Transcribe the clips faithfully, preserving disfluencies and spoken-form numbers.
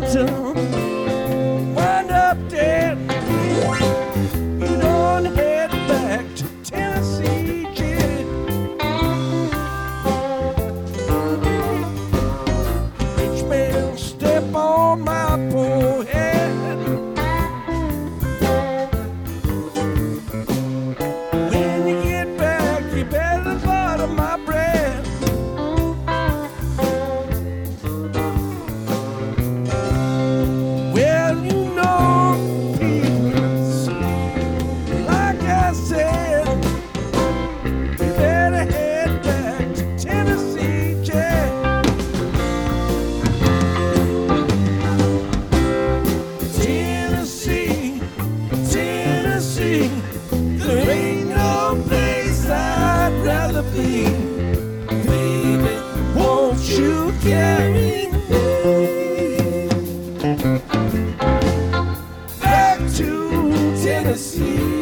to wind up dead. You don't head back to Tennessee, kid. Rich man step on my poor head. When you get back, you better butter my bread. Well, you know, people, like I said, you better head back to Tennessee, Jack. Tennessee, Tennessee, there ain't no place I'd rather be. Baby, won't you carry me back to Tennessee?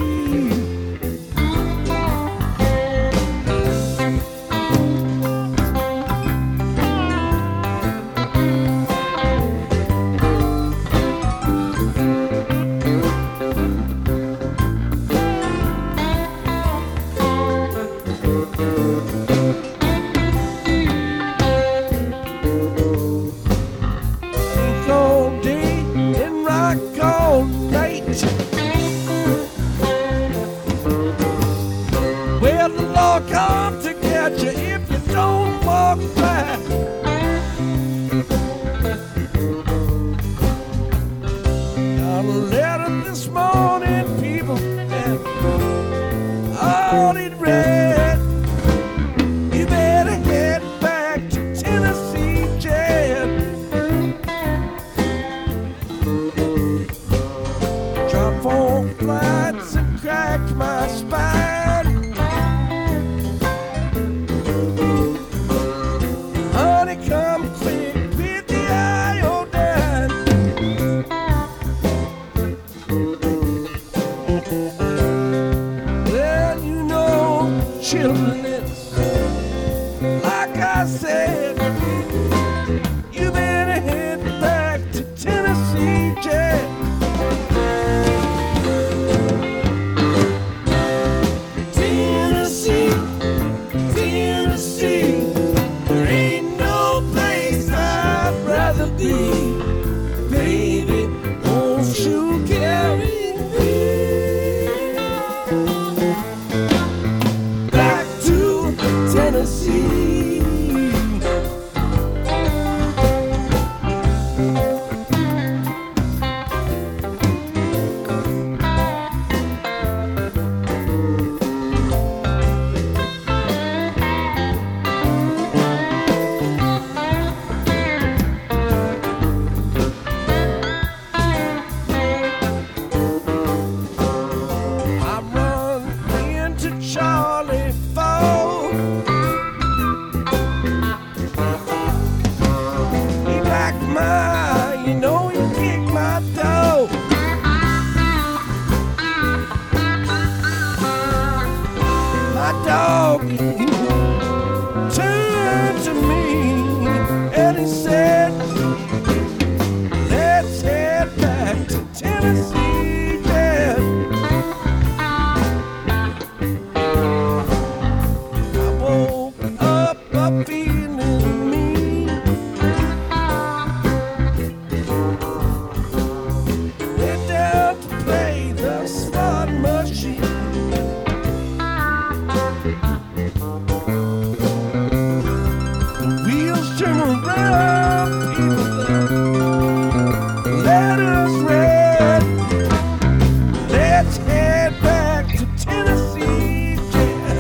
Think all day and rock all night. Well, the law comes to get you if you don't walk back. Got a letter this morning, people, and all it read. You better head back to Tennessee, Jed. Drop four flights and cracked my spine. Honey, come quick with the iodine. Well, you know, children, it's like I said, you better head back to Tennessee, Jack. Tennessee, Tennessee, there ain't no place I'd rather be. Baby, won't you carry me back to Tennessee? I run into Charlie Ford. He like my, you know, he kicked my toe. My dog, he turned to me and he said, let's head back to Tennessee, Dad. I woke up, up feeling mean. Went down to play the slot machine. The wheels turn around, people, let us red. Let's head back to Tennessee, Jack.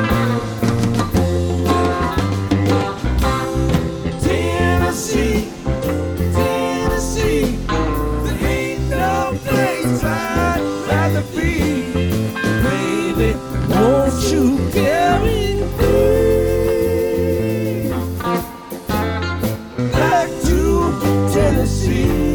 Tennessee, Tennessee, there ain't no place I'd rather be. Baby, won't you carry me back to Tennessee?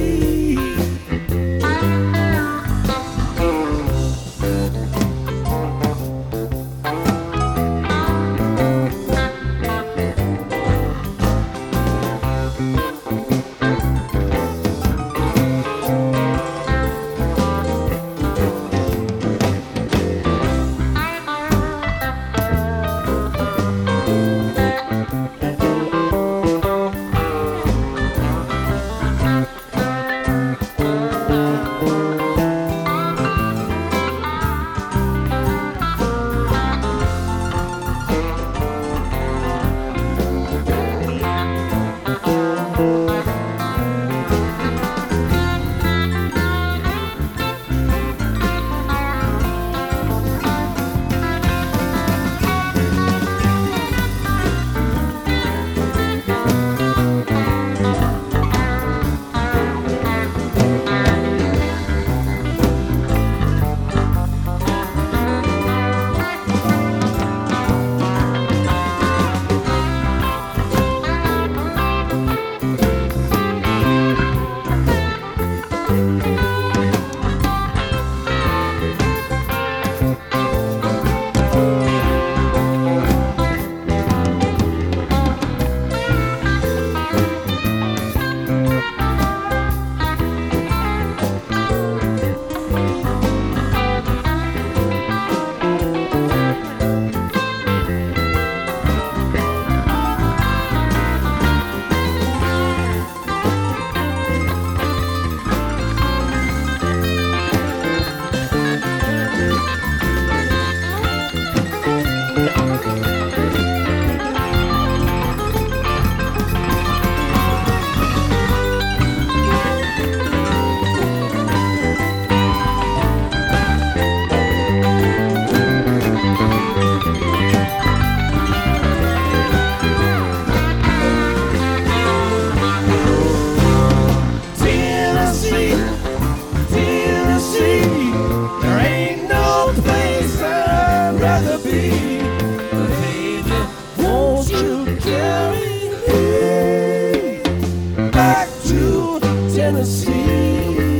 Tennessee.